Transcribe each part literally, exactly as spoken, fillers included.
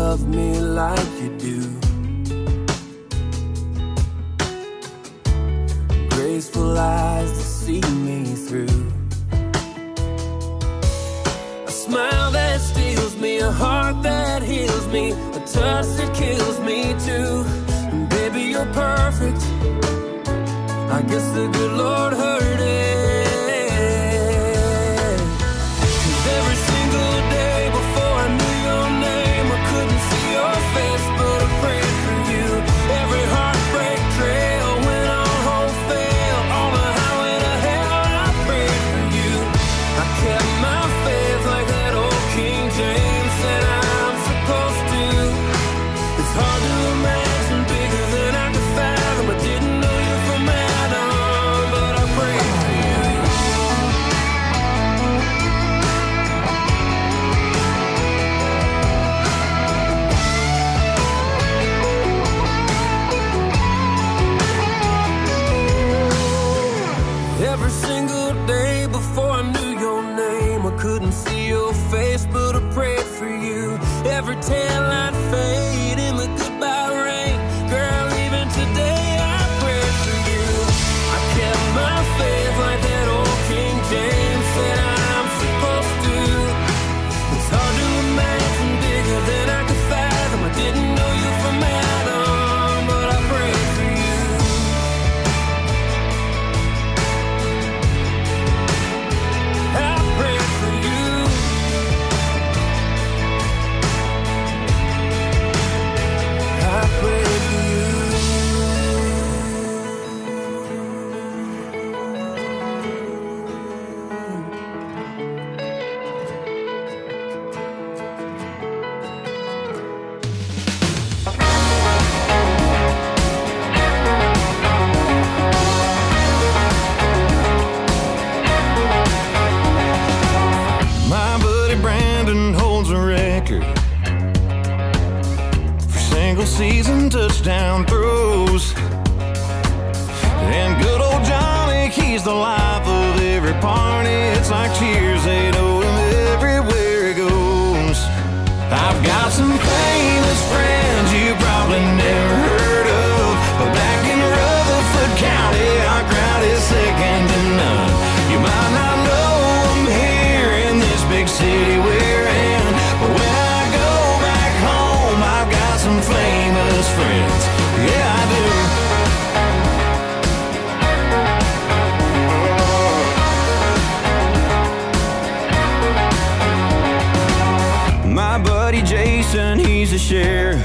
love me like you do. Graceful eyes to see me through. A smile that steals me, a heart that heals me, a touch that kills me too. And baby, you're perfect. I guess the good Lord heard it. 'Cause every single day before I knew your name, I couldn't see your face, but I prayed for you. Every heartbreak trail went on hold fail. On the highway to hell, I prayed for you. I kept my faith like that old King James said I'm supposed to. It's hard to imagine bigger than I could fathom. I didn't know you from Adam, but I prayed for you. Every single day before I knew your name, I couldn't see your face, but I prayed for you. Every tail I'd fade in the goodbye rain. Girl, even today I prayed for you. I kept my faith like that old King James said I'm supposed to. It's hard to imagine bigger than I could fathom. I didn't know you from Adam, but I prayed for you. I prayed for you. I prayed for you. My buddy Brandon holds a record for single season touchdown throws. And good old Johnny, he's the life of every party. It's like cheers, they know him everywhere he goes. I've got some famous friends you probably never heard of, but back in Rutherford County, our crowd is second to none. You might not know them here in this big city we're in, but when I go back home, I've got some famous friends. Yeah, I do. My buddy Jason, he's a sheriff.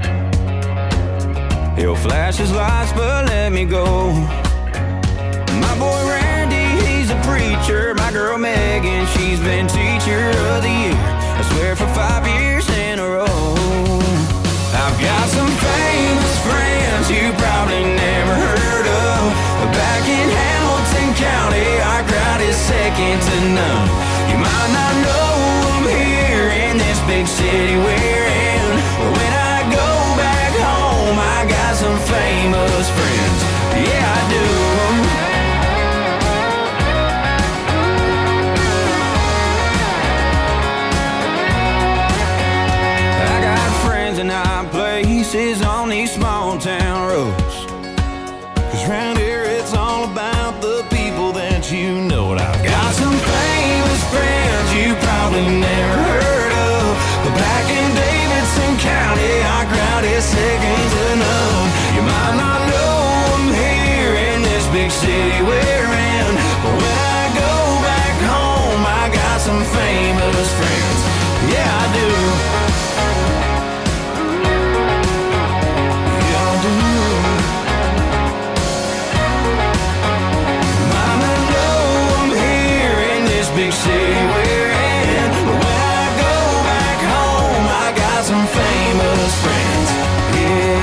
He'll flash his lights, but let me go. My boy Randy, he's a preacher. My girl Megan, she's been teacher of the year, I swear for five years in a row. I've got some famous friends you probably never heard of, but back in Hamilton County, our crowd is second to none. You might not know them here in this big city we're in, but when I go back home, I got some famous friends. Yeah, I do. I got friends in high places on these small town roads, 'cause round here it's all about the people that you know. And I've got some famous friends you probably never heard of, but back in Davidson County, our crowd is second to none. You might not know them here in this big city we're in, but when I go back home, I got some famous friends. Yeah, I do. Yeah, I do. Might not know them here in this big city we're in, but when I go back home, I got some famous friends. Yeah,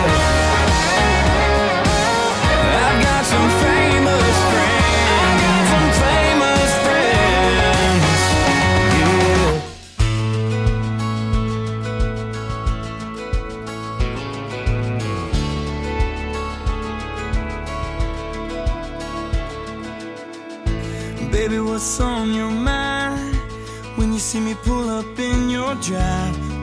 I've got some famous friends. Got some famous friends. Yeah. Baby, what's on your mind when you see me pull up in your drive? Do you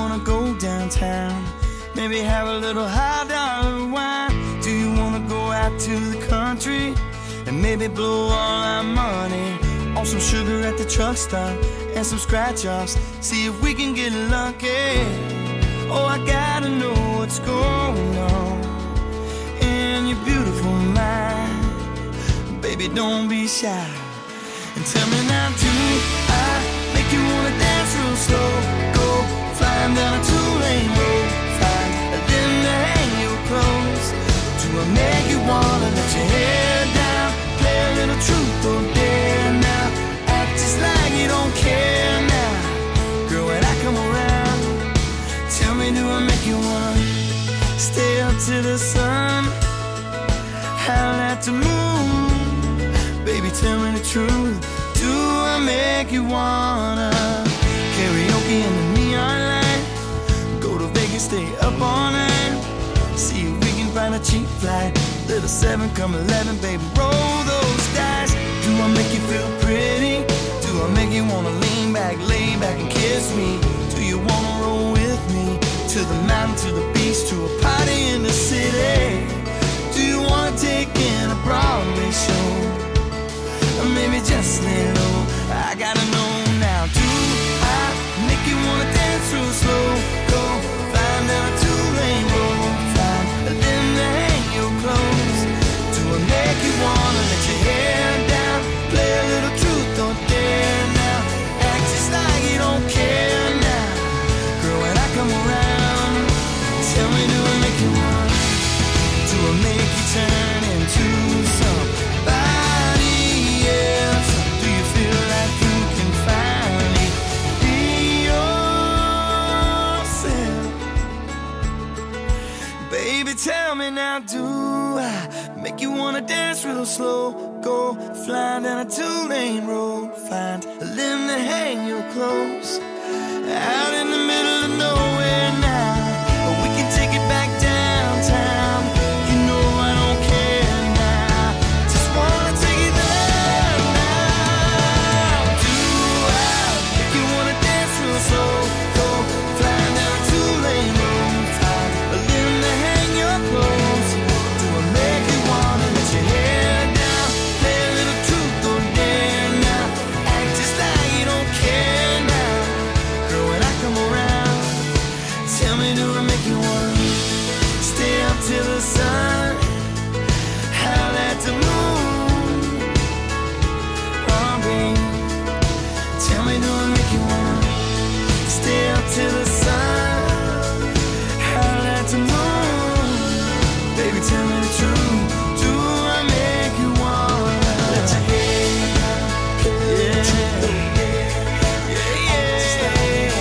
wanna go downtown? Maybe have a little high dollar wine? Do you wanna go out to the country and maybe blow all our money on some sugar at the truck stop and some scratch offs? See if we can get lucky. Oh, I gotta know what's going on in your beautiful mind. Baby, don't be shy and tell me now, do I make you wanna dance real slow? Go flying down a two-lane road, find a limb to hang your clothes. Do I make you wanna let your hair down, play a little truth or dare now, act just like you don't care now? Girl, when I come around, tell me, do I make you wanna stay up to the sun, howl at the moon? Baby, tell me the truth, do I make you wanna karaoke in the neon light, go to Vegas, stay up all night, see if we can find a cheap flight, little seven come eleven, baby, roll those dice. Do I make you feel pretty? Do I make you wanna lean back, lay back and kiss me? Do you wanna roll with me to the mountain, to the beach, to a party in the city? Do you wanna take in a Broadway show? Or maybe just lay low, I gotta know now. Do I make you wanna dance real slow? Go flying down a two-lane road, find a limb to hang your clothes. Do I make you wanna let your hair down, play a little truth or dare now, act just like you don't care now? Girl, when I come around, tell me, do I make you wanna, do I make you turn into somebody else? Do you feel like you can finally be yourself? Baby, tell me now, do I make you wanna dance real slow? Go flying down a two-lane road, find a limb to hang your clothes, out in the middle of nowhere now, or we can take it back downtown. You know I don't care now, just wanna take it there now. Do I make you wanna dance real slow? Go flying down a two-lane road, find a limb to hang your clothes. Do I make you wanna let your hair down, play a little truth or dare now, act just like you don't care now? Girl, when I come around, tell me, do I make you wanna stay up till the sun, howl at the moon? Oh, baby, tell me, do I make you wanna stay up till the sun, howl at the moon? Baby, tell me the truth, do I make you wanna let your hair down, yeah, yeah, yeah,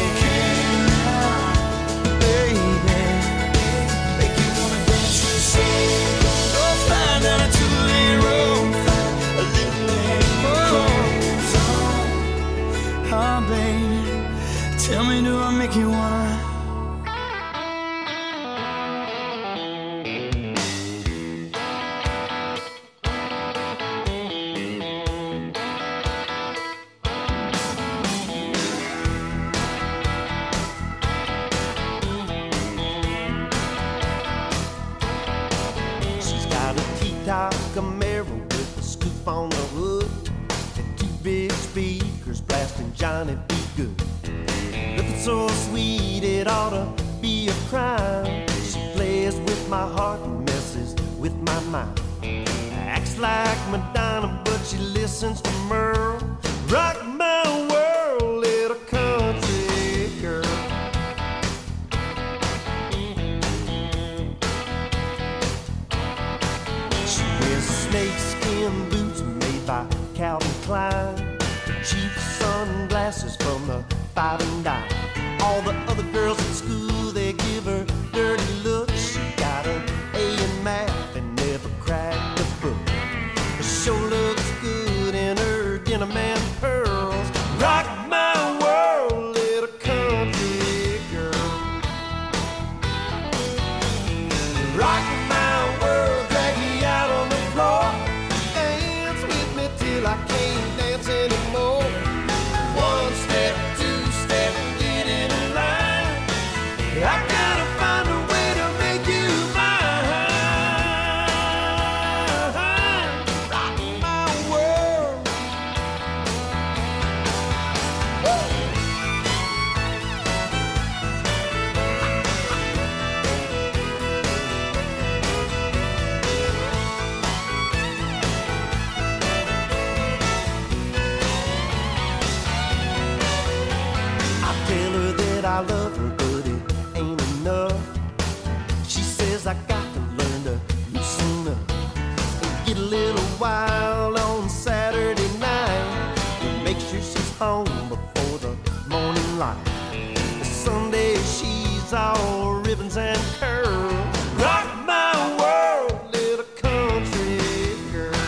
baby, make you wanna dance real slow? Go flying down a two-lane road, find a little hang your clothes on. Oh, baby, tell me, do I make you wanna? She's got a T-top Camaro with a scoop on the hood and two big speakers blasting Johnny B. Good. Looking so sweet it ought to be a crime. She plays with my heart and messes with my mind. Acts like Madonna, but she listens to Merle. Rock my world, little country girl. She wears snakeskin boots made by Calvin Klein, cheap sunglasses from the five and dime. All the other girls at school, they give her dirty looks. She got an A in math and never cracked a book. Her show looks good in her denim and pearls. Rock my world, little country girl. Rock my world, drag me out on the floor, dance with me till I can't dance anymore. One step, two step, get in line. I love her, but it ain't enough. She says I got to learn to loosen up and get a little wild on Saturday night. Make sure she's home before the morning light. Sunday she's all ribbons and curls. Rock my world, little country girl.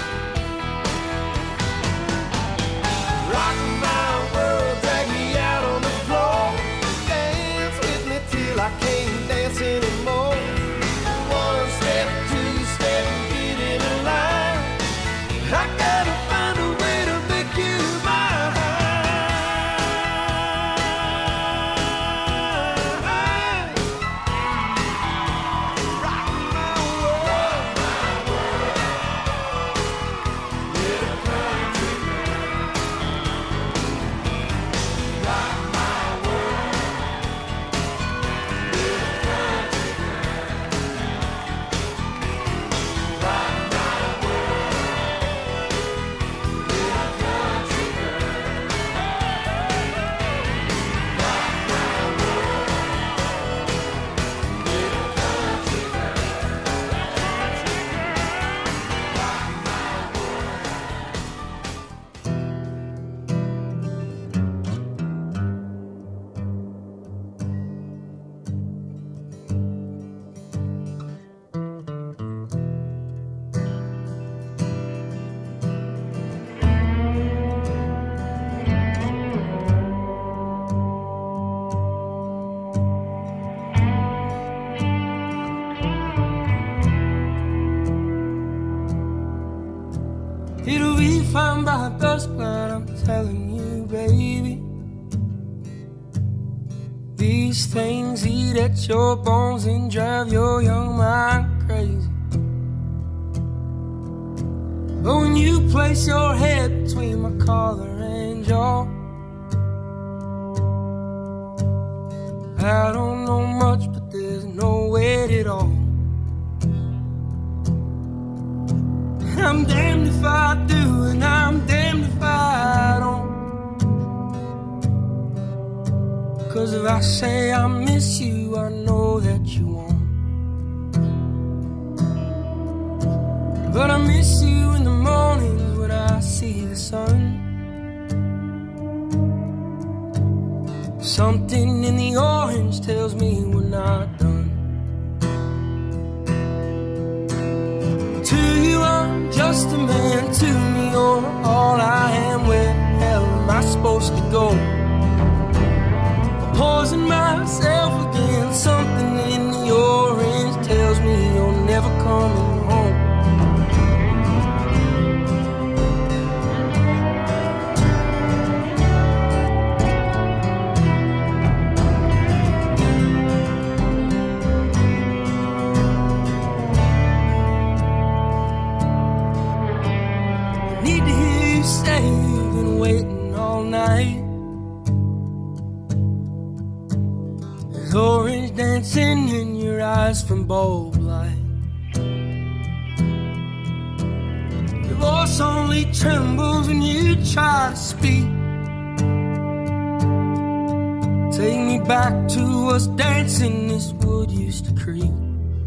Rock my world, drag me out on the floor. Dance with me till I can't dance anymore. One step, two step, get in a line. I gotta find a way to make you mine. It'll be fine by dusk, but I'm telling you, baby, these things eat at your bones and drive your young mind crazy. But when you place your head between my collar and jaw, I don't know much, but there's no weight at all. I'm damned if I do, and I'm damned if I don't. 'Cause if I say I miss you, I know that you won't. But I miss you in the mornings when I see the sun. Something in the orange tells me we're not done. To you I'm just a man, to me you're all I am. Where the hell am I supposed to go? Poison myself again. Something in the orange tells me you're never coming home. Need to hear you say you've been waiting all night. There's orange dancing in your eyes from bulb light. Your voice only trembles when you try to speak. Take me back to us dancing this wood used to creep.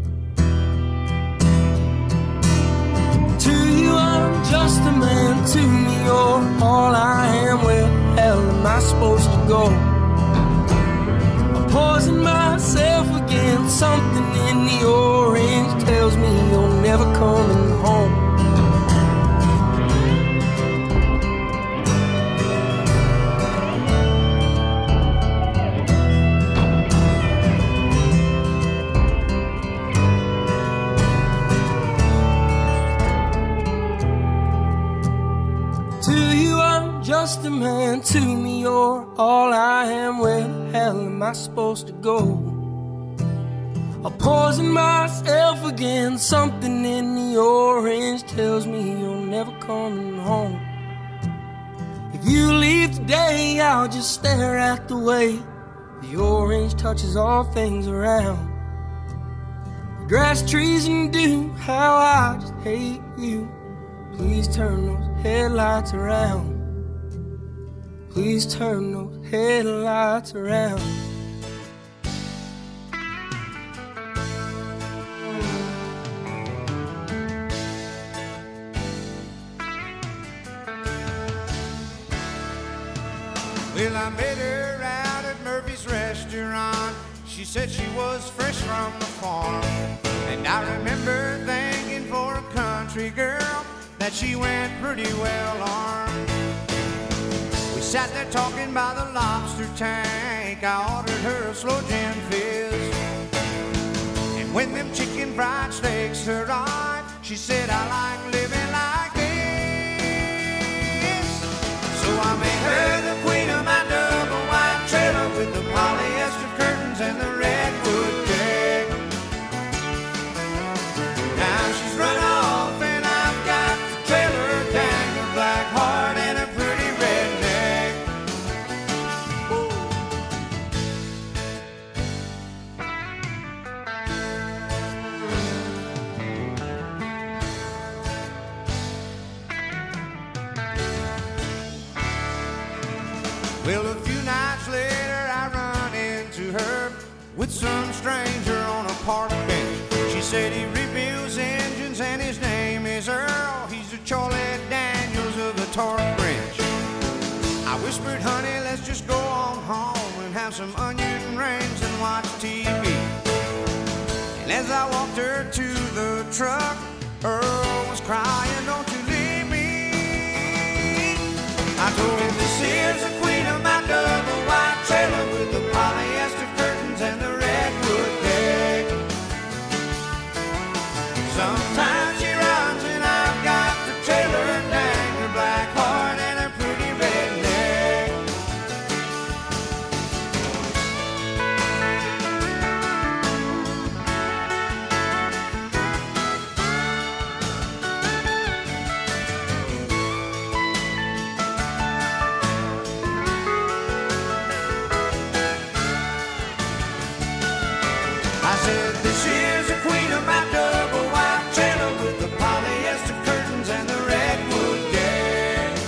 To you I'm just a man, to me you're all I am. Where the hell am I supposed to go? I poison myself again. Something in the orange tells me you're never coming home. Just a man, to me you're all I am. Where the hell am I supposed to go? I poison myself again. Something in the orange tells me you're never coming home. If you leave today, I'll just stare at the way the orange touches all things around. The grass, trees, and dew, how I just hate you. Please turn those headlights around. Please turn those headlights around. Well, I met her out at Murphy's restaurant. She said she was fresh from the farm. And I remember thinking for a country girl that she went pretty well armed. We sat there talking by the lobster tank. I ordered her a slow gin fizz. And when them chicken fried steaks arrived, she said, I like living like this. So I made her the queen of my double white trailer with the polyester curtains and the redwood deck. Now she's run off and I've got the trailer, dang her black heart and a pretty redneck. Woo. Well, a few nights later I run into her with some stranger on a park bench. She said he rebuilds engines and his name is Earl. He's the Charlie Daniels of the torque wrench. I whispered, honey, let's just go on home and have some onion rings and watch T V. And as I walked her to the truck, Earl was crying, don't you leave me. I told him, this is the queen of my double white trailer with the polyester curtains and the redwood deck. Sometimes she runs and I've got the trailer, dang her black heart and a pretty redneck. I said, this is the queen of my double white trailer with the polyester curtains and the redwood deck.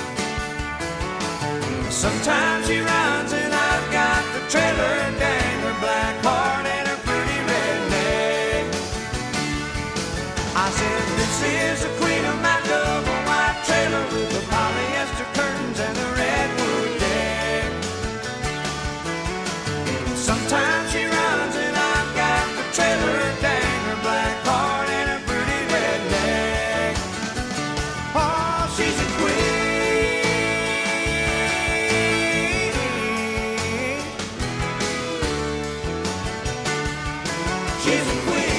Sometimes she runs and I've got the trailer, dang her black heart and her pretty redneck. I said, this is the queen of my double white trailer with the polyester curtains and the redwood deck. Sometimes she runs and I've got the trailer, dang her black heart and a pretty redneck. Oh, she's a queen. She's a queen.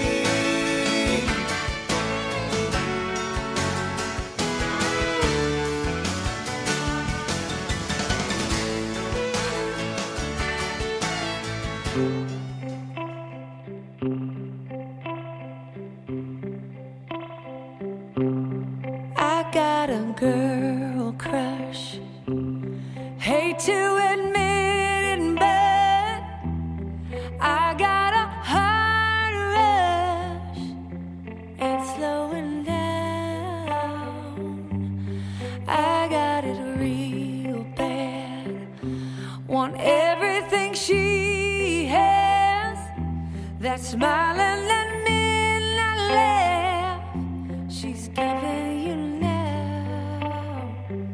I got a girl crush. Hate to admit it, but I got a heart rush. It's slowing down. I got it real bad. Want everything she has. That smiling and midnight laugh she's giving you now.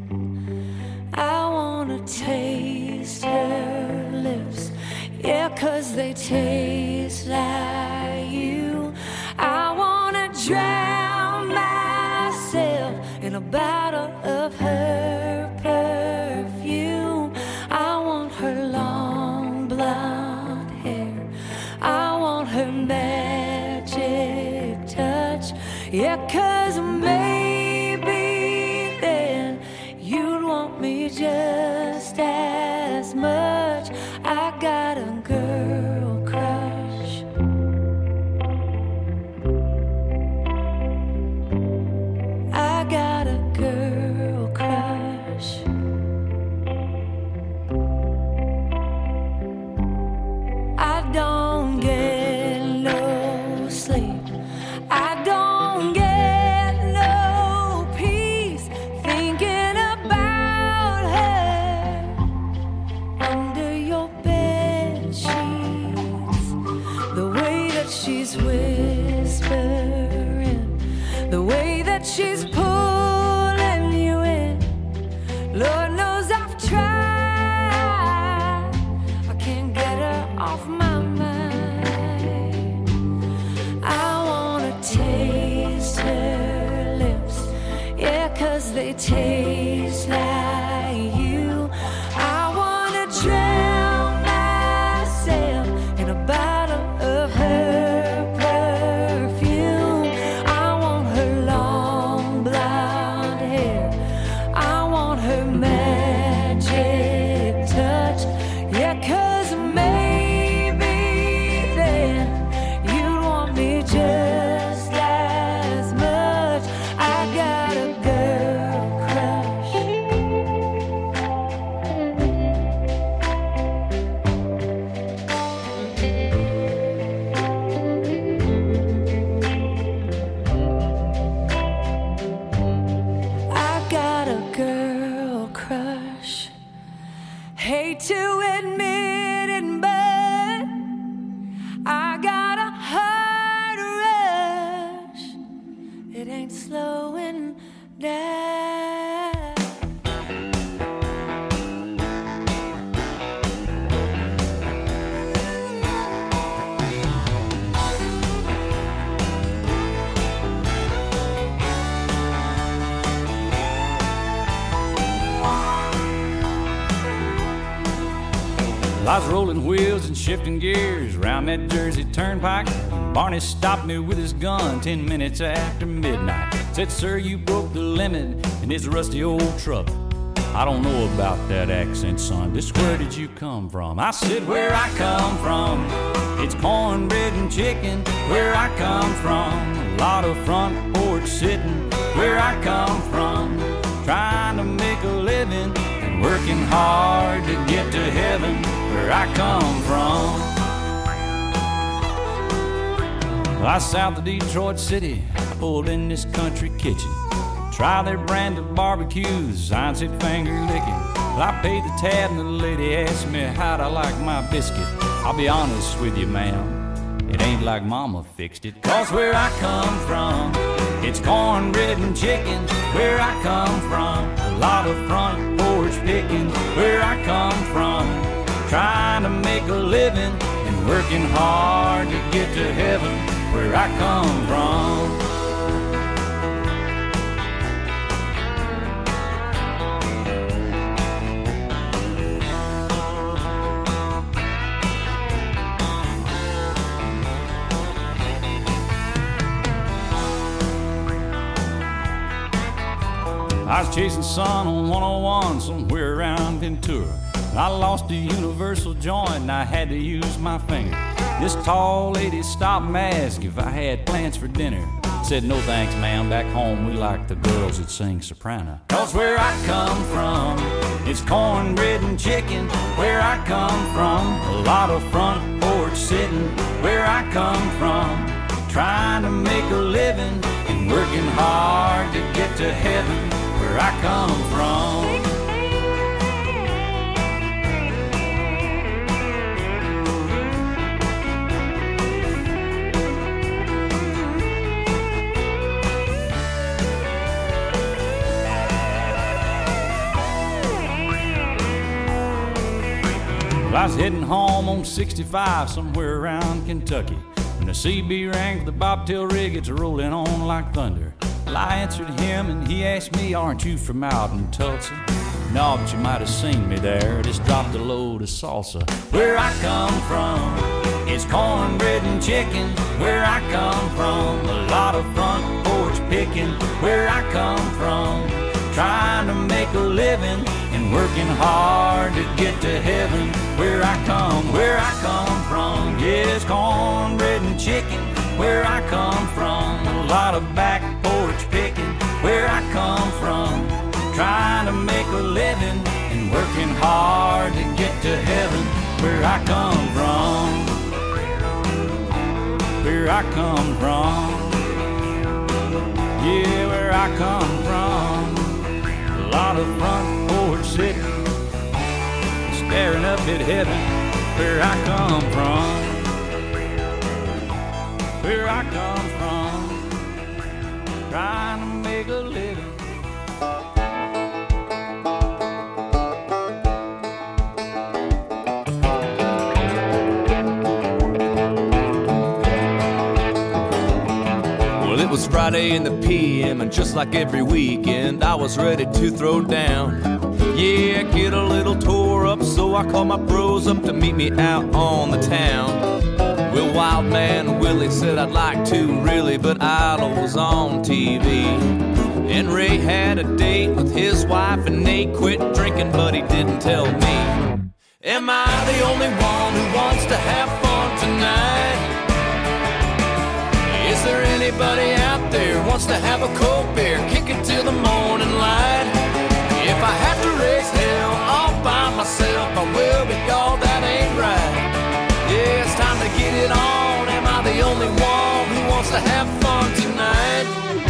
I wanna taste her lips, yeah, 'cause they taste like you. I wanna drown myself in a bottle of her perfume. I want her long blonde hair, I want her magic touch, yeah, 'cause maybe then you'd want me just as much. I got a girl crush. I got a girl crush. I don't get no sleep. I don't get no peace thinking about her under your bed sheets. The way that she's whispering, the way that she's pulling you in. Lord knows I've tried I was rolling wheels and shifting gears around that Jersey turnpike. Barney stopped me with his gun ten minutes after midnight. Said, sir, you broke the limit in this rusty old truck. I don't know about that accent, son. Just where did you come from? I said, where I come from, it's cornbread and chicken. Where I come from, a lot of front porch sitting. Where I come from, trying to make a living and working hard to get to heaven. Where I come from, I south of Detroit City. I pulled in this country kitchen. Try their brand of barbecues, sign said finger licking. Well, I paid the tab and the lady asked me how'd I like my biscuit. I'll be honest with you, ma'am, it ain't like mama fixed it. Cause where I come from, it's cornbread and chicken. Where I come from, a lot of front porch picking. Where I come from, trying to make a living and working hard to get to heaven. Where I come from. I was chasing sun on one oh one somewhere around Ventura. I lost a universal joint and I had to use my finger. This tall lady stopped and asked if I had plans for dinner. Said, no thanks, ma'am, back home we like the girls that sing soprano. Cause where I come from, it's cornbread and chicken. Where I come from, a lot of front porch sitting. Where I come from, trying to make a living and working hard to get to heaven. Where I come from. I was heading home on sixty-five somewhere around Kentucky when the C B rang for the bobtail rig. It's rolling on like thunder. Well, I answered him and he asked me, aren't you from out in Tulsa? No, but you might have seen me there. Just dropped a load of salsa. Where I come from, it's cornbread and chicken. Where I come from, a lot of front porch picking. Where I come from, trying to make a living and working hard to get to heaven. Where I come, where I come from, yes, cornbread and chicken. Where I come from, a lot of back porch picking. Where I come from, trying to make a living and working hard to get to heaven. Where I come from, where I come from, yeah, where I come from, a lot of front porch sitting, staring up at heaven. Where I come from, where I come from, trying to make a living. Well, it was Friday in the P M, and just like every weekend, I was ready to throw down. Yeah, get a little tore up, so I called my bros up to meet me out on the town. Well, Wild Man Willie said I'd like to really, but Idol was on T V. And Ray had a date with his wife, and Nate quit drinking, but he didn't tell me. Am I the only one who wants to have fun tonight? Is there anybody out there who wants to have a cold beer, kick it till the morning light? If I have to raise hell all by myself, I will, but y'all, that ain't right. Yeah, it's time to get it on. Am I the only one who wants to have fun tonight?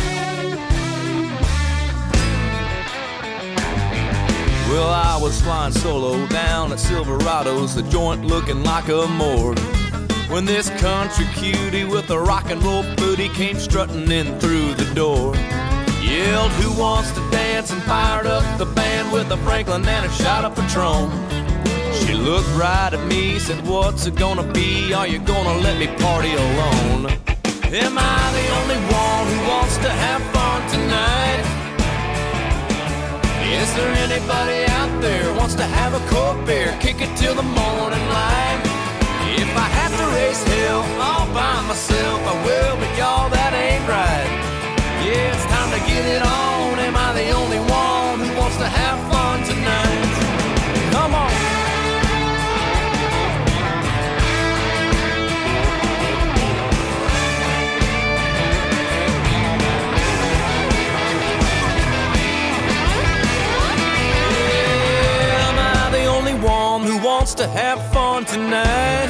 Well, I was flying solo down at Silverado's, the joint looking like a morgue, when this country cutie with a rock and roll booty came strutting in through the door. Yelled, who wants to dance, and fired up the band with a Franklin and a shot of Patron. She looked right at me, said, what's it gonna be? Are you gonna let me party alone? Am I the only one who wants to have fun tonight? Is there anybody out there who wants to have a cold beer, kick it till the morning to have fun tonight?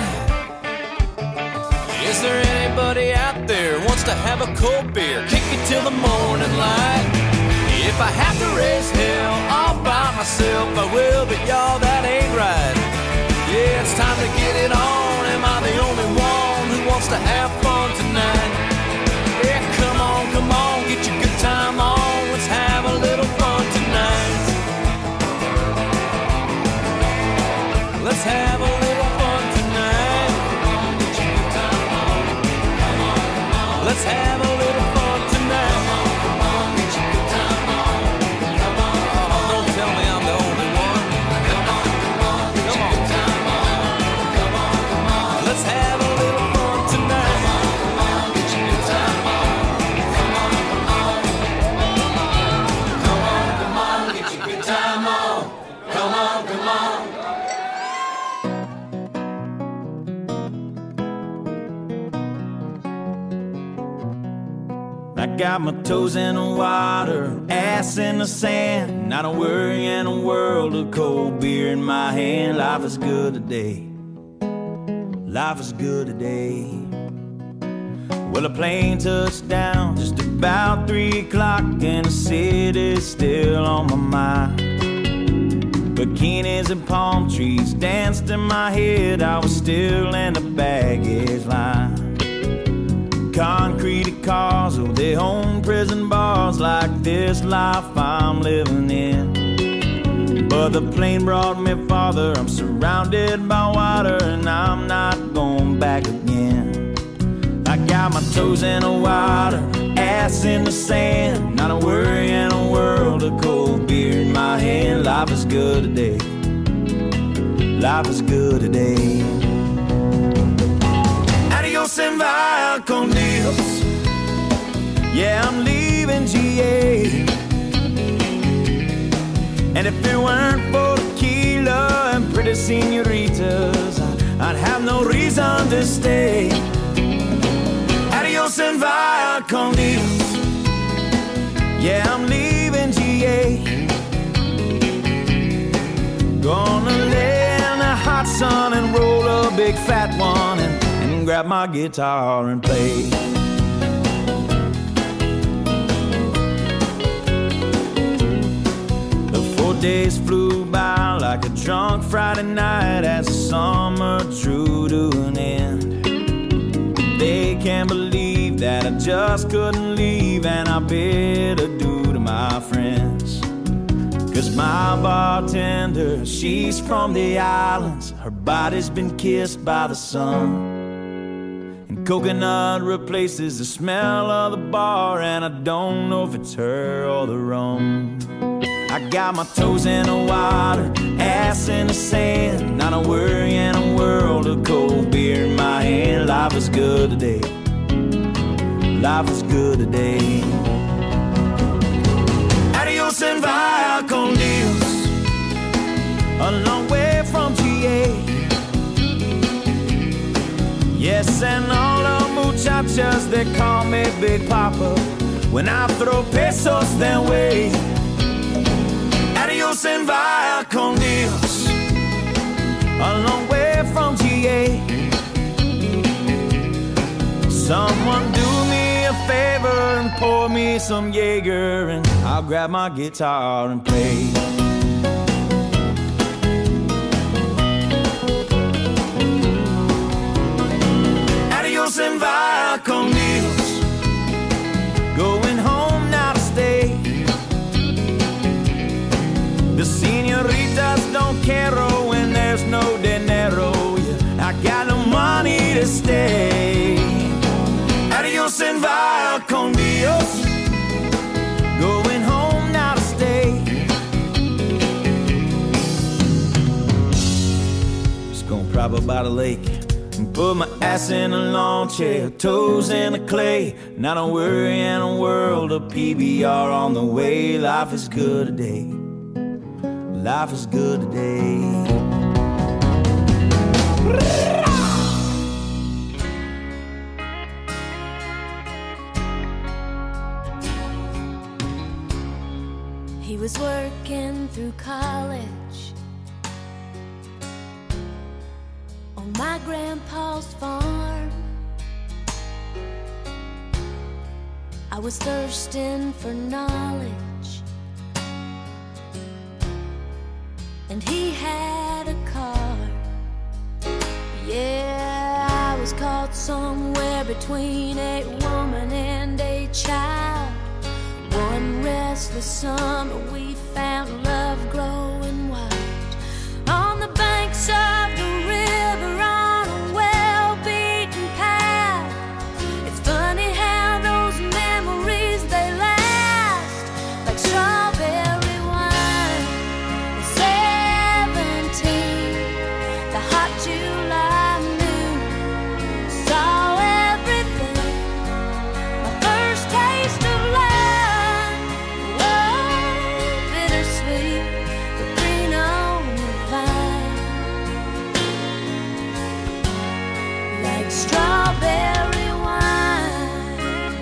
Is there anybody out there wants to have a cold beer, kick it till the morning light? If I have to raise hell all by myself, I will, but y'all, that ain't right. Yeah, it's time to get it on. Am I the only one who wants to have fun tonight? Yeah, come on, come on, get your good time on. Let's have a little fun tonight. Let's have a little fun tonight. Come on, get your good time on. Come on, come on. Let's have a little fun tonight. Come on, come on, get your good time on. Come on, come on. Don't tell me I'm the only one. Come on, come on, get your good time on. Come on, come on. Let's have a little fun tonight. Come on, come on, get your good time on. Come on, come on. Come on, come on, get your good time on. Come on, come on. I got my toes in the water, ass in the sand. Not a worry in a world of cold beer in my hand. Life is good today. Life is good today. Well, a plane touched down just about three o'clock, and the city's still on my mind. Bikinis and palm trees danced in my head. I was still in the baggage line. Concrete cars, oh, they own prison bars. Like this life I'm living in. But the plane brought me farther. I'm surrounded by water, and I'm not going back again. I got my toes in the water, ass in the sand. Not a worry in a world of cold beer in my hand. Life is good today. Life is good today. Adios and via con Dios. Yeah, I'm leaving G A. And if it weren't for tequila and pretty senoritas, I'd have no reason to stay. Adios and via con Dios. Yeah, I'm leaving G A. Gonna lay in the hot sun and roll a big fat one, and grab my guitar and play. The four days flew by like a drunk Friday night as the summer drew to an end. They can't believe that I just couldn't leave, and I bid adieu to my friends. Cause my bartender, she's from the islands. Her body's been kissed by the sun. Coconut replaces the smell of the bar, and I don't know if it's her or the rum. I got my toes in the water, ass in the sand. Not a worry in a world of cold beer in my hand. Life is good today. Life is good today. Adios and via con Dios. A long way from G A. Yes, and all the muchachas, they call me Big Papa. When I throw pesos their way. Adios and via con Dios. A long way from G A. Someone do me a favor and pour me some Jaeger, and I'll grab my guitar and play. And via con Dios. Going home now to stay. The senoritas don't care when there's no dinero. Yeah, I got no money to stay. Adios and via con Dios. Going home now to stay. Just gonna prop up by the lake. Put my ass in a lawn chair, toes in the clay. Not a worry in a world of P B R on the way. Life is good today. Life is good today. He was working through college, on my grandpa's farm. I was thirsting for knowledge, and he had a car. Yeah, I was caught somewhere between a woman and a child. One restless summer we found love growing wild on the banks of the river on a well-beaten path. It's funny how those memories, they last like strawberry wine. Seventeen, the hot July moon saw everything. My first taste of love, whoa, bittersweet, but green on the vine, like strawberry wine.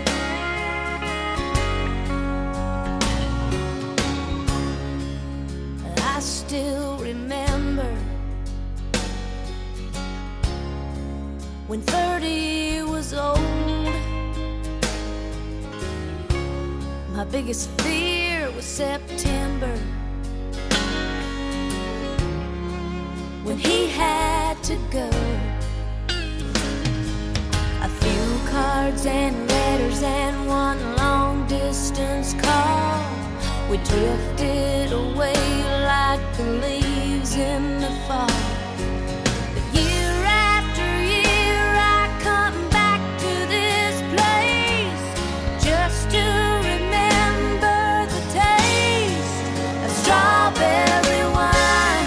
I still remember when thirty was old. My biggest fear was September, when he had to go. A few cards and letters and one long distance call. We drifted away like the leaves in the fall. But year after year I come back to this place just to remember the taste of strawberry wine.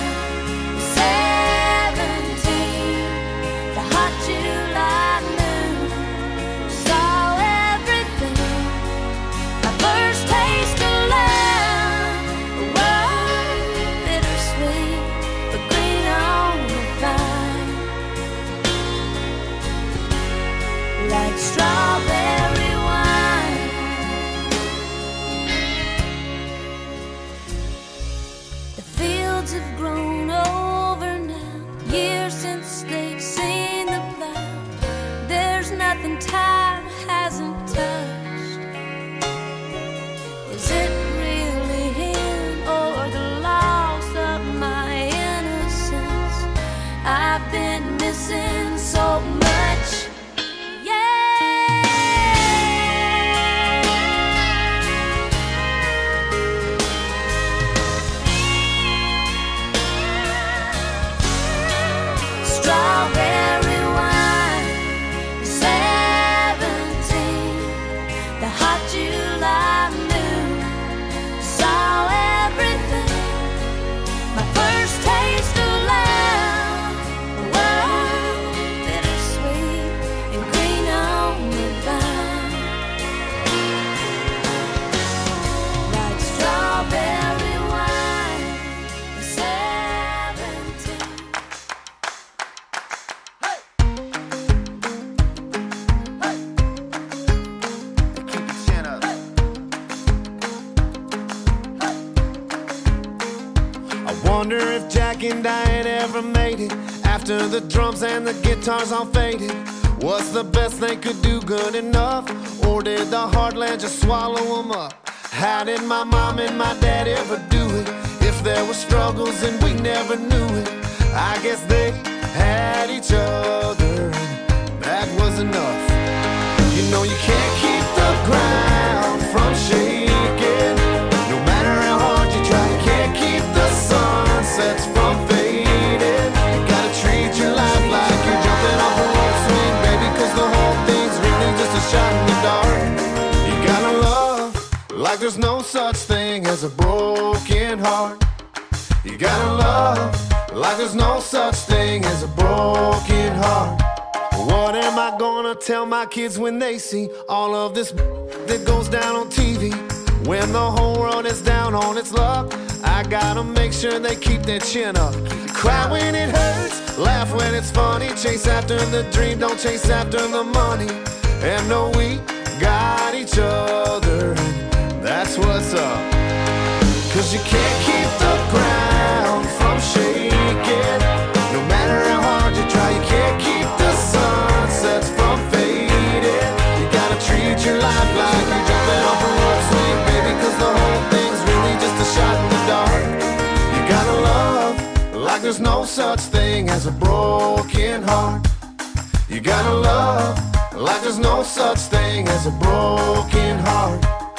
Seventeen, the hot July moon saw everything. My first taste of love, whoa, bittersweet, but green on the vine, like strawberry wine. The fields have grown over now, years since they've seen the plow. There's nothing time hasn't touched. Is it really him or the loss of my innocence? I've been missing so much. Strawberry wine, seventeen, the hot July moon saw everything. My first taste of love, whoa, bittersweet and green on the vine, like strawberry wine, seventeen. Keep your chin up. I wonder if Jack and Diane ever made it after the drums and the guitars all faded. Was the best they could do good enough, or did the heartland just swallow them up? How did my mom and my dad ever do it? If there were struggles and we never knew it, I guess they had each other, and that was enough. You know you can't keep the ground from shaking. No matter how hard you try, you can't keep the sunsets from fading. You gotta treat your life like you're jumping off a rope swing, baby, cause the whole thing's really just a shot in the dark. You gotta love like there's no such thing as a broken heart. You gotta love like there's no such thing as a broken heart. What am I gonna tell my kids when they see all of this that goes down on T V? When the whole world is down on its luck, I gotta make sure they keep their chin up. Cry when it hurts, laugh when it's funny. Chase after the dream, don't chase after the money. And know we got each other, and that's what's up. Cause you can't keep the ground from shaking. No matter how hard you try, you can't as a broken heart. You gotta love like there's no such thing as a broken heart.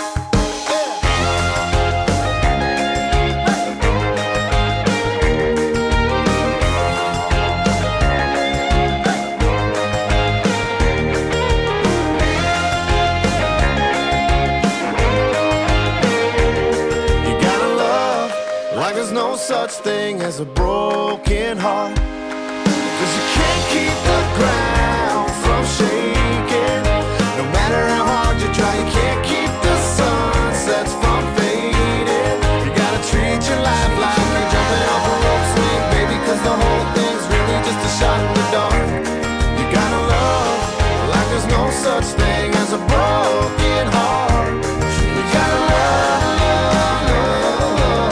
Such thing as a broken heart, 'cause you can't keep the ground from shaking. No matter how hard you try, you can't keep the sunsets from fading. You gotta treat your life like you're jumping off a rope swing, baby, 'cause the whole thing's really just a shot in the dark. You gotta love like there's no such thing as a broken heart. You gotta love, love, love, love.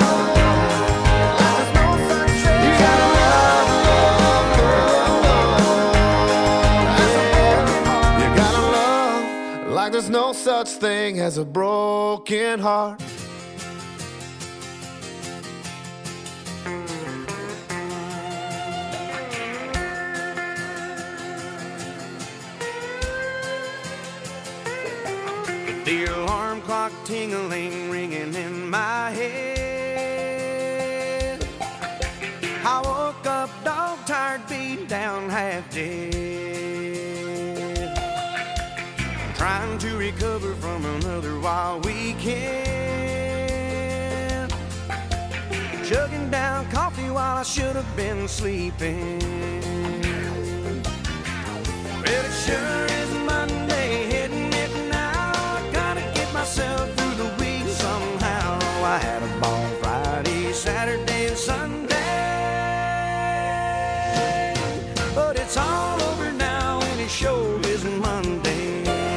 Like there's no such thing as a broken heart. The alarm clock tingling, ringing in my head. I woke up dog tired, beat down, half dead, trying to recover from another wild weekend, chugging down coffee while I should have been sleeping. Well, it sure is Monday, hitting it now. I gotta get myself through the week somehow. I had a ball Friday, Saturday, and Sunday, but it's all over now and it sure isn't Monday.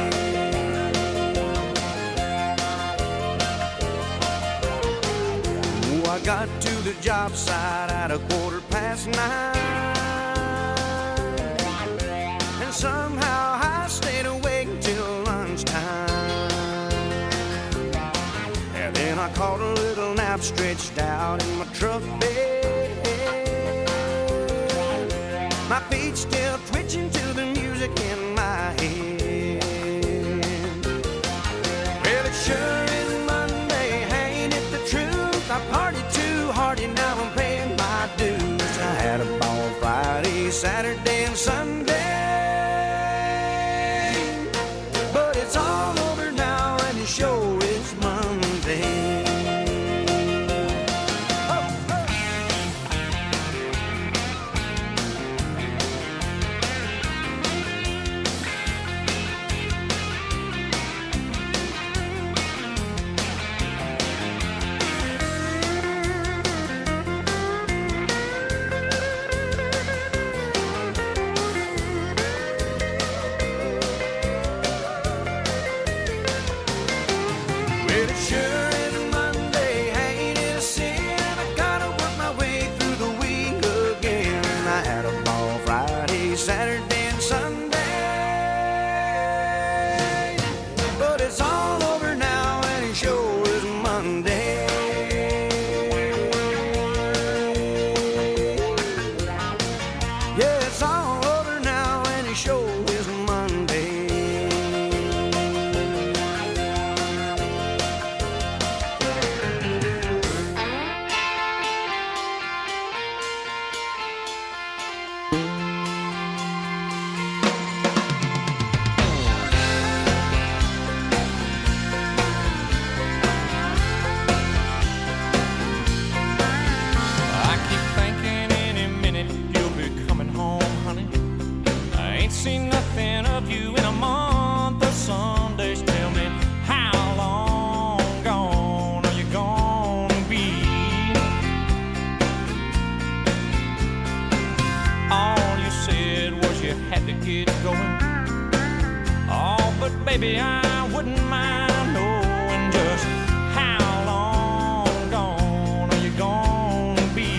I got to the job site at a quarter past nine, and somehow I stayed awake till lunchtime. And then I caught a little nap stretched out in my truck bed, my feet still twitching to the music in my head. Well, it sure is Monday, ain't it the truth? I partied too hard and now I'm paying my dues. I had a ball Friday, Saturday, and Sunday, but it's all over now and it sure is Monday. Saturday and Sunday, but it's all over now and it sure is Monday. Yeah, it's all over now and it sure is Monday. Seen nothing of you in a month of Sundays. Tell me, how long gone are you gonna be? All you said was you had to get going. Oh, but baby, I wouldn't mind knowing just how long gone are you gonna be?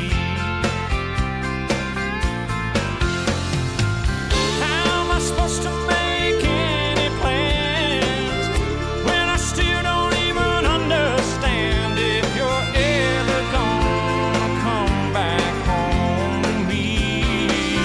Supposed to make any plans when I still don't even understand if you're ever gonna come back home to me.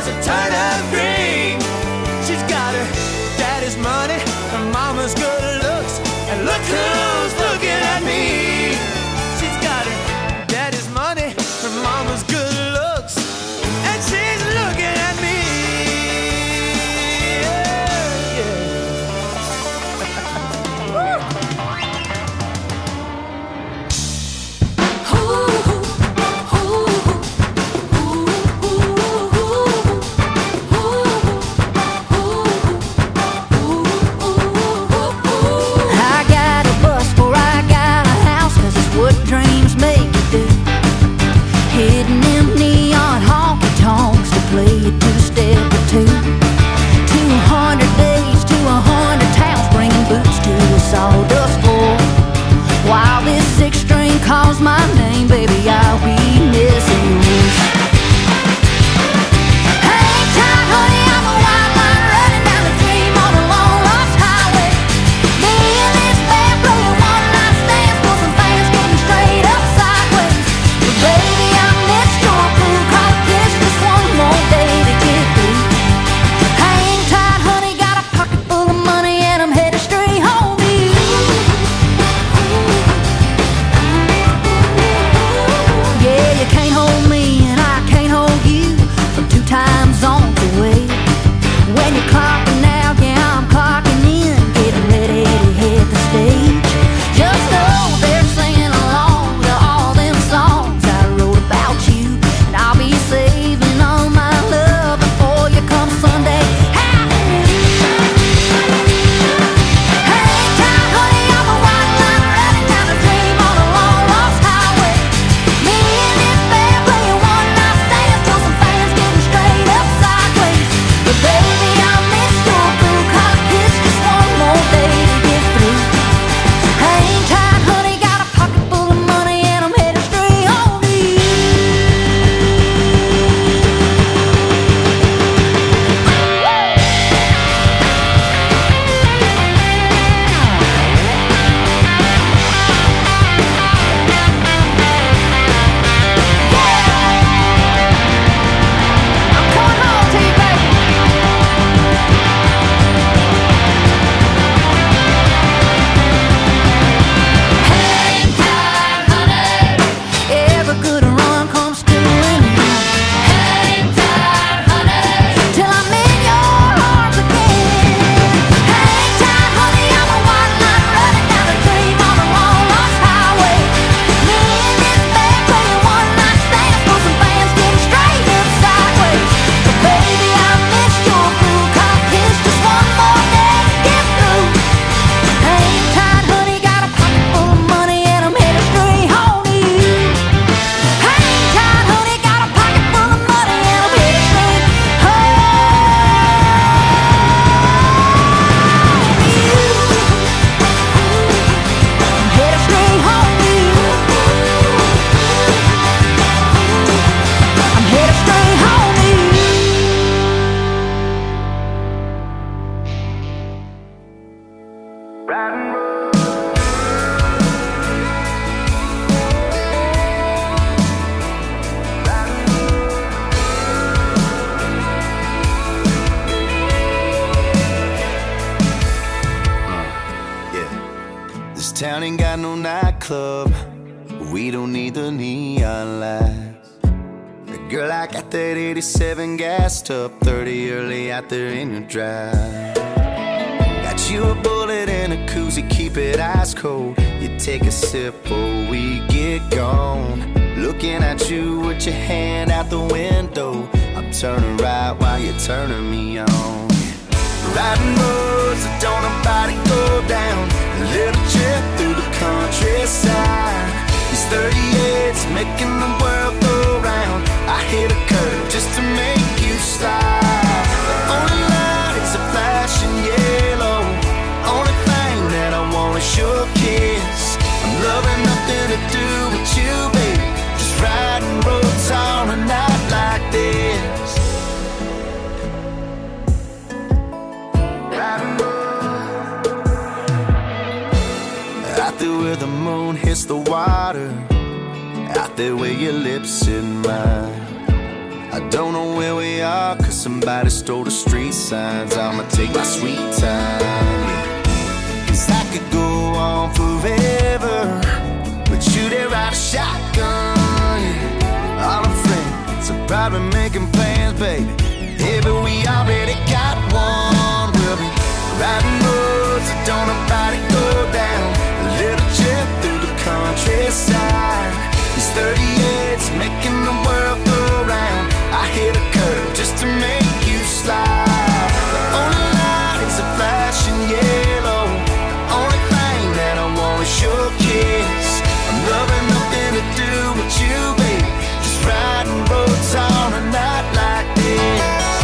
a turnip green. She's got her daddy's money, her mama's good looks, and look who's looking at me. She's got her daddy's money, her mama's good looks, and she's looking at me. Yeah, yeah. I got a bus or I got a house, 'cause it's what dreams make you do. Hitting them neon honky tonks to play it to a step or two. Two hundred days to a hundred towns, bringing boots to a sawdust floor. While this six string calls my name, baby, I'll be missing you. Hang tight, honey, I'm a wild line running down the dream on a long lost highway. Me and this band playing one night stands for some fans getting straight up sideways. But baby, I missed your crew, cause this just one more day to get through. Hang tight, honey, got a pocket full of money and I'm headed straight home to you. Yeah, you can't hold me and I can't hold you from two time zones away. When you're clocking out, yeah, I'm clocking in, getting ready to hit the stage. Just know they're singing along to all them songs I wrote about you, and I'll be saving all my love before you come Sunday afternoon. Hang tight, honey, I'm a white line running down a dream on a long lost highway. Me and this band playing one night stands till some fans getting straight up sideways. But baby, I missed your crew, 'cause it's just one more day to get through. Hang tight, honey, got a pocket full of money and I'm headed straight home to you. I'm coming home to you, baby. Hang tight, honey. Every good run comes to an end. Hang tight, honey, till I'm in your arms again. Hang tight, honey, I'm a white line running down a dream on a long lost highway. Me and this band playing one night stands for some fans getting straight up sideways. But baby, I missed your crew, 'cause it's just one more day to get through. Hang tight, honey, got a pocket full of money and I'm headed straight home to you. Hang tight, honey, got a pocket full of money and I'm headed straight home to you. I'm headed straight home to you. I'm headed straight home to you. Yeah. This town ain't got no nightclub. We don't need the neon lights. Girl, I got that eighty-seven gassed up, thirty early out there in your drive. Got you a bullet and a koozie, keep it ice cold. You take a sip before we get gone. Looking at you with your hand out the window. I'm turning right while you're turning me on. Riding roads that don't nobody go down. A little trip through the countryside. These thirty-eights making the world go round. I hit a curve just to make you slide. The only light is a flashing yellow. Only thing that I want is your kiss. I'm loving nothing to do with you, baby. Just riding roads on a night like this. Riding roads out there where the moon hits the water. Out there where your lips in mine. I don't know where we are, cause somebody stole the street signs. I'ma take my sweet time, yeah. Cause I could go on forever, but you there ride a shotgun, yeah. All our friends are probably making plans, baby. Yeah, but we already got one. We'll be riding roads that don't nobody go down. A little trip through the countryside. These thirty-eights making the world go round. I hit a curve just to make you slide. The only light is a flashing yellow. The only thing that I want is your kiss. I'm loving nothing to do with you, baby. Just riding roads on a night like this.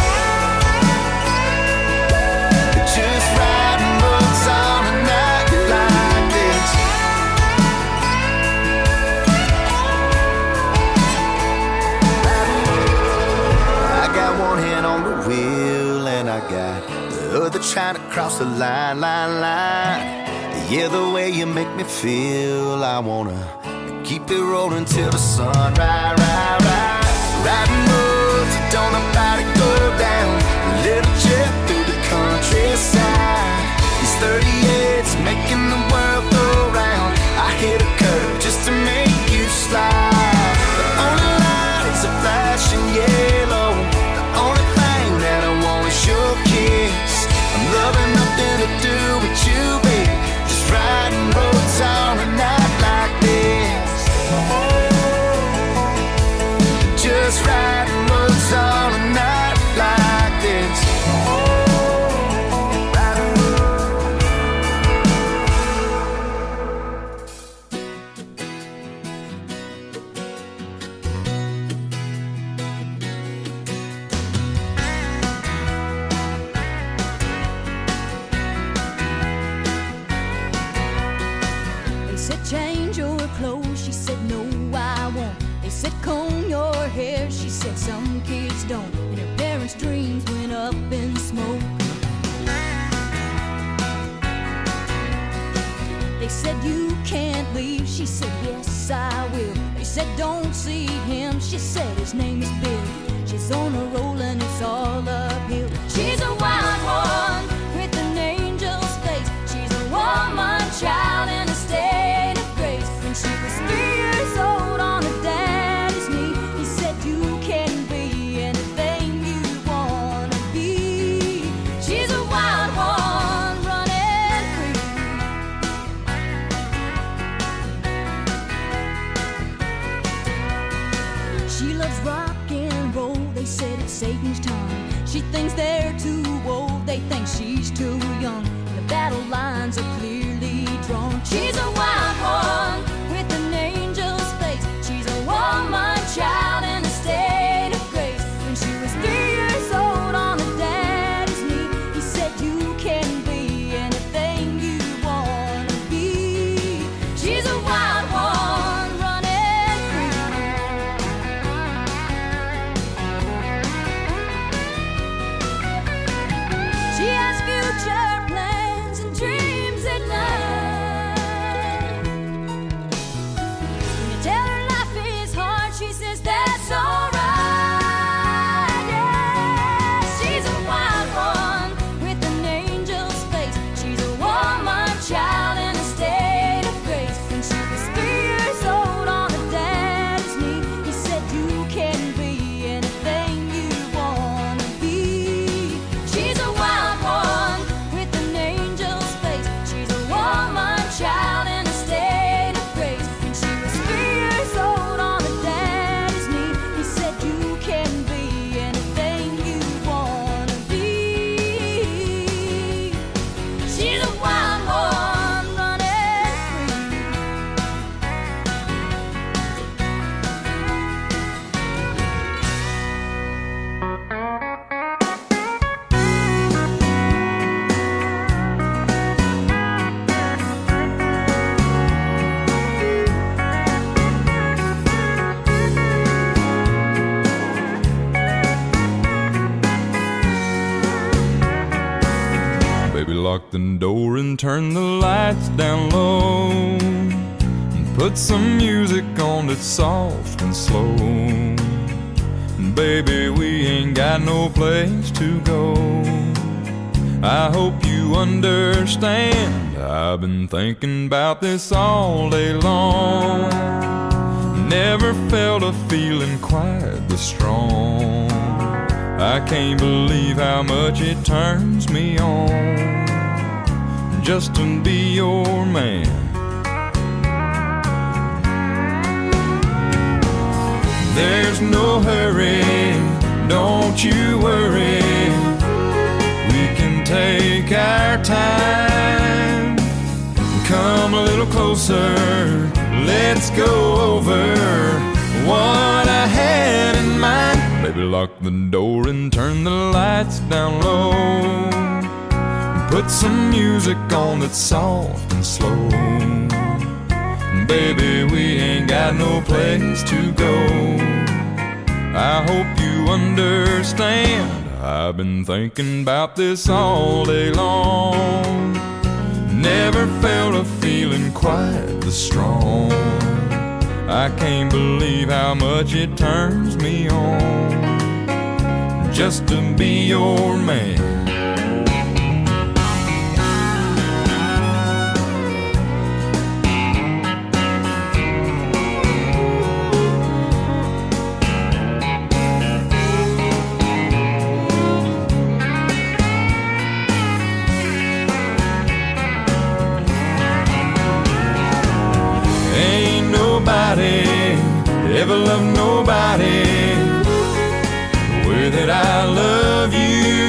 Just riding roads on a night like this. I got one hand on the wheel and I got the other trying to cross the line, line, line. Yeah, the way you make me feel, I wanna keep it rolling till the sun, ride, ride, ride. Riding roads that don't nobody go down. A little trip through the countryside. These thirty-eights making the world go round. I hit a curve just to make you slide. The only light is a flashing yellow. The only thing that I want is your kiss. I'm loving nothing to do with you, baby. Just riding roads on a night like this. Just riding roads on a night like this. They said change your clothes, she said no I won't. They said comb your hair, she said some kids don't. And her parents' dreams went up in smoke. They said you can't leave, she said yes I will. They said don't see him, she said his name is Bill. She's on a roll and it's all uphill. She's a wild one with an angel's face. She's a woman child in a state of grace. When she was three years old on her daddy's knee, he said you can be anything you wanna be. She's a wild one running free. She loves rock and roll, they said it's Satan's time. She thinks they're too old, they think she's too young. And the battle lines are clearly drawn. She's a wild one with an angel's face. She's a woman child in a state of grace. When she was three years old on her daddy's knee, he said you can be anything you wanna be. She's a wild one running free. She has future plans and dreams at night. When you tell her life is hard, she says that's alright. Yeah, she's a wild one with an angel's face. She's a woman child in a state of grace. When she was three years old on her daddy's knee, he said you can be anything you wanna be. She's a wild one with an angel's face. She's a woman child in a state of grace. When she was three years old on her daddy's knee, he said you can be anything you wanna be. She's a wild one running free. Baby, lock the door and turn the lights down low, and put some music on that's soft and slow. Baby, we ain't got no place to go. I hope you understand. I've been thinking about this all day long. Never felt a feeling quite this strong. I can't believe how much it turns me on just to be your man. There's no hurry, don't you worry. We can take our time. Come a little closer, let's go over what I had in mind. Baby, lock the door and turn the lights down low. Put some music on that's soft and slow. Baby, we ain't got no place to go. I hope you understand. I've been thinking about this all day long. Never felt a feeling quite this strong. I can't believe how much it turns me on just to be your man. Ever love nobody the way that I love you.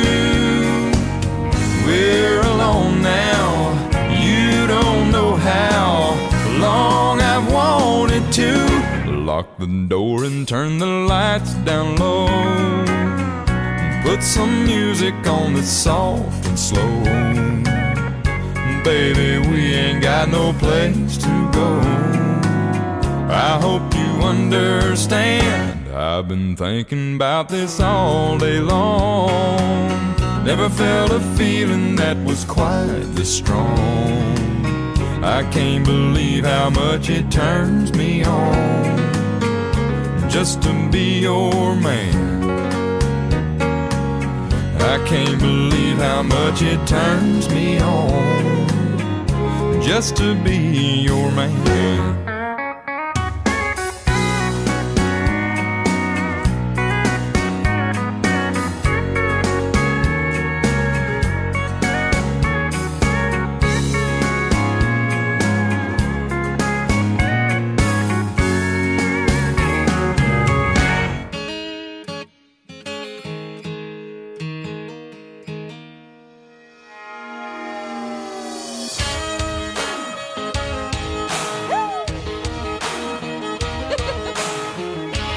We're alone now, you don't know how long I've wanted to. Lock the door and turn the lights down low. Put some music on that's soft and slow. Baby, we ain't got no place to go. I hope you understand. I've been thinking about this all day long. Never felt a feeling that was quite this strong. I can't believe how much it turns me on just to be your man. I can't believe how much it turns me on just to be your